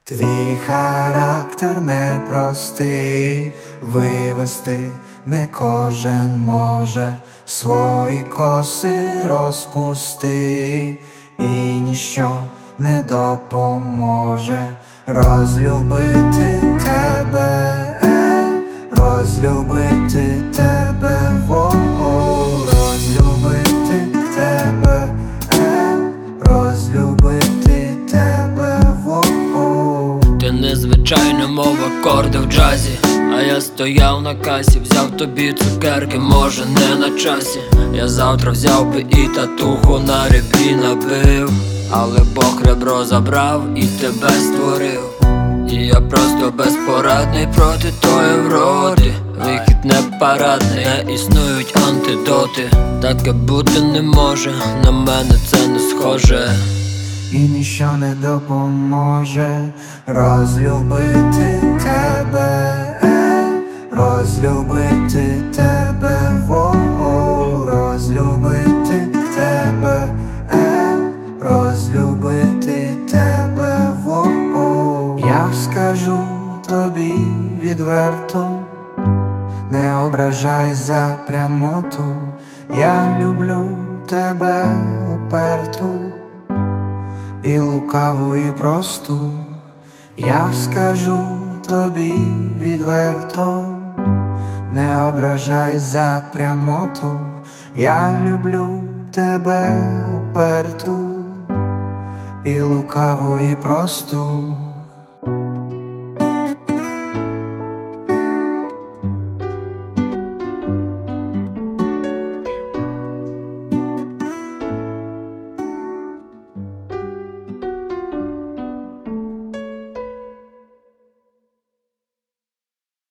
Твій характер непростий, вивести не кожен може, свої коси розпусти, і ніщо не допоможе розлюбити тебе, розлюбити тебе, розлюбити тебе, розлюбити тебе. Ти незвичайна мова, акорди в джазі, а я стояв на касі, взяв тобі цукерки, може не на часі. Я завтра взяв би і татуху на ребрі набив, але Бог ребро забрав і тебе створив. І я просто безпорадний проти тої вроди. Вихід не парадний, не існують антидоти. Таке бути не може, на мене це не схоже. І ніщо не допоможе розлюбити тебе, розлюбити тебе, розлюбити тебе, розлюбити тебе. Я скажу тобі відверто, не ображай за прямоту. Я люблю тебе уперту і лукаву, і просту. Я скажу тобі відверто, не ображай за прямоту. Я люблю тебе уперту і лукаву, і просту.